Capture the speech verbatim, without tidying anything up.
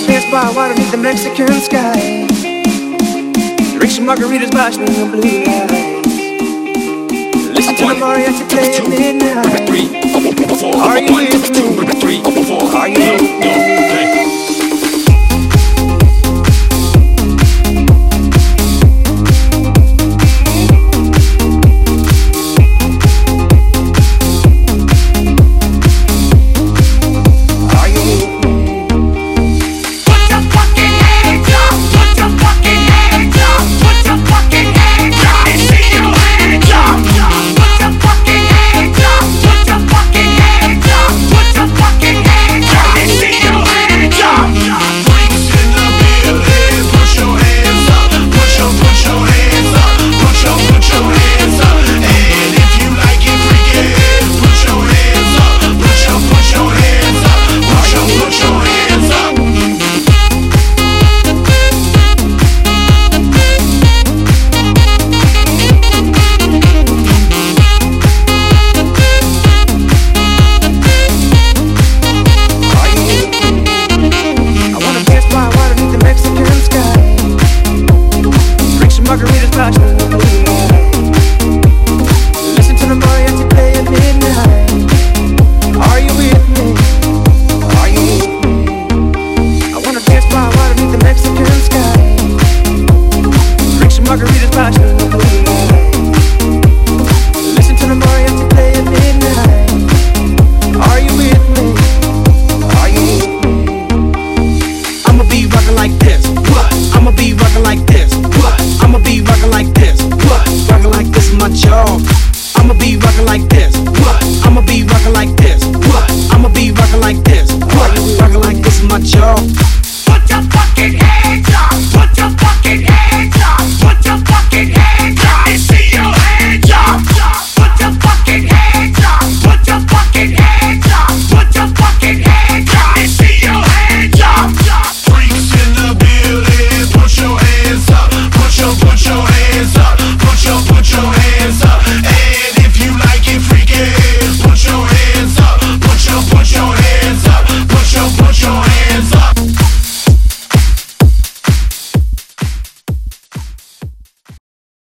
dance bar water beneath the Mexican sky. Drink some margaritas by neon blue lights. Listen to the mariachi play at midnight. Are you with me? Are you with me?